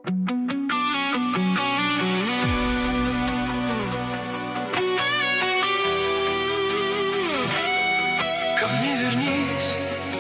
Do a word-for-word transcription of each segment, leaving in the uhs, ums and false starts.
Ко мне вернись.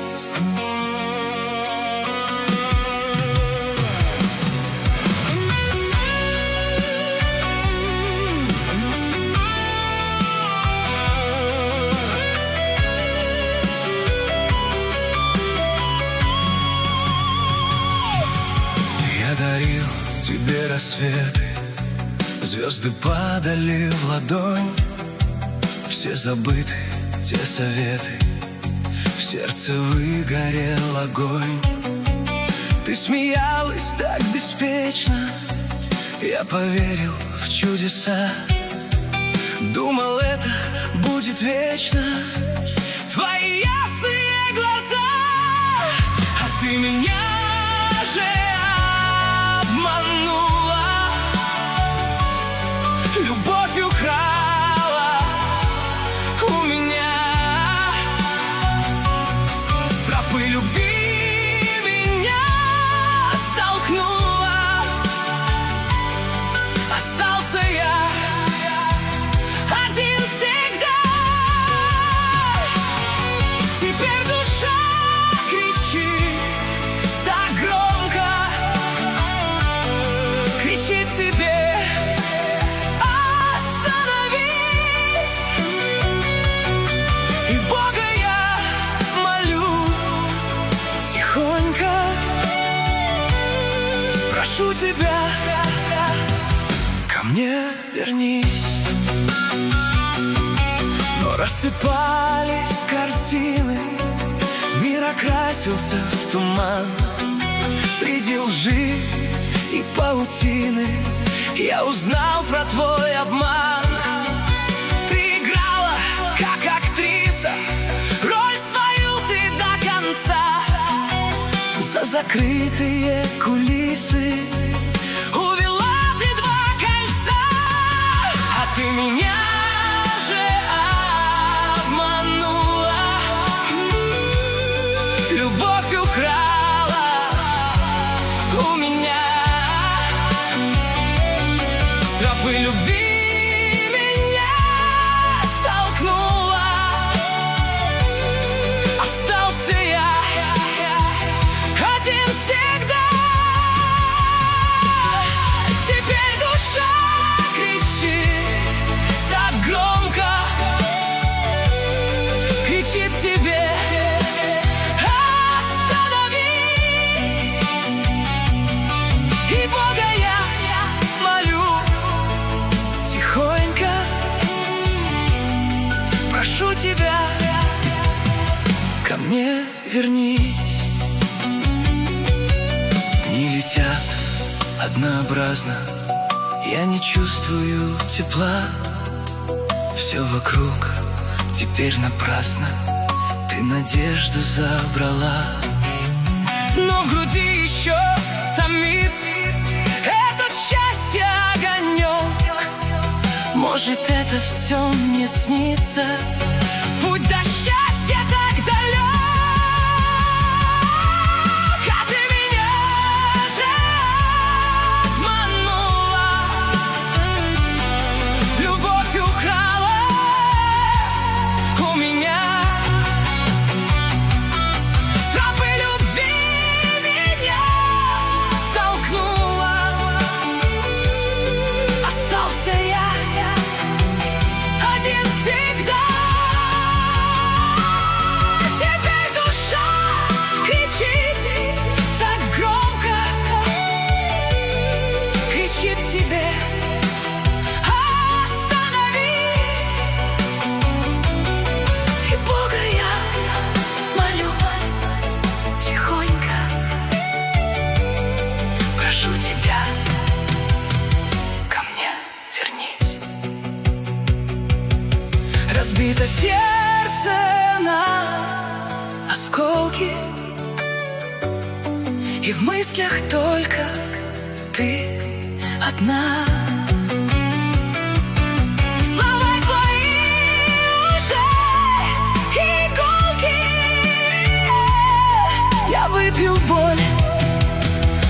Я дарил тебе рассветы, звезды падали в ладонь, все забыты те советы, в сердце выгорел огонь. Ты смеялась так беспечно, я поверил в чудеса, думал, это будет вечно. Твои ясные глаза, а ты меня же обманула, любовь украла у меня, с тропы любви меня столкнула. Остался я один всегда. Теперь душа кричит так громко, кричит тебе: остановись. И Бога я молю тихонько, прошу тебя, ко мне вернись. Но рассыпались картины, мир окрасился в туман. Среди лжи и паутины я узнал про твой обман. Ты играла как актриса, роль свою ты до конца. За закрытые кулисы увела ты два кольца, а ты меня же обманула, любовь украла у меня, с тропы любви меня столкнула. Остался я один всегда. Теперь душа кричит так громко, кричит тебе: остановись. И Бога я молю тихонько, прошу тебя, ко мне вернись. Дни летят однообразно, я не чувствую тепла, все вокруг теперь напрасно, ты надежду забрала. Но в груди еще томится этот счастье огонек. Может, это все мне снится, путь до счастья так далек. А ты меня же обманула, любовь украла у меня, с тропы любви меня столкнула. Остался я один всегда. Теперь душа кричит так громко, кричит тебе: остановись. И Бога я молю тихонько, прошу тебя, ко мне вернись. Разбито сердце на осколки, и в мыслях только ты одна.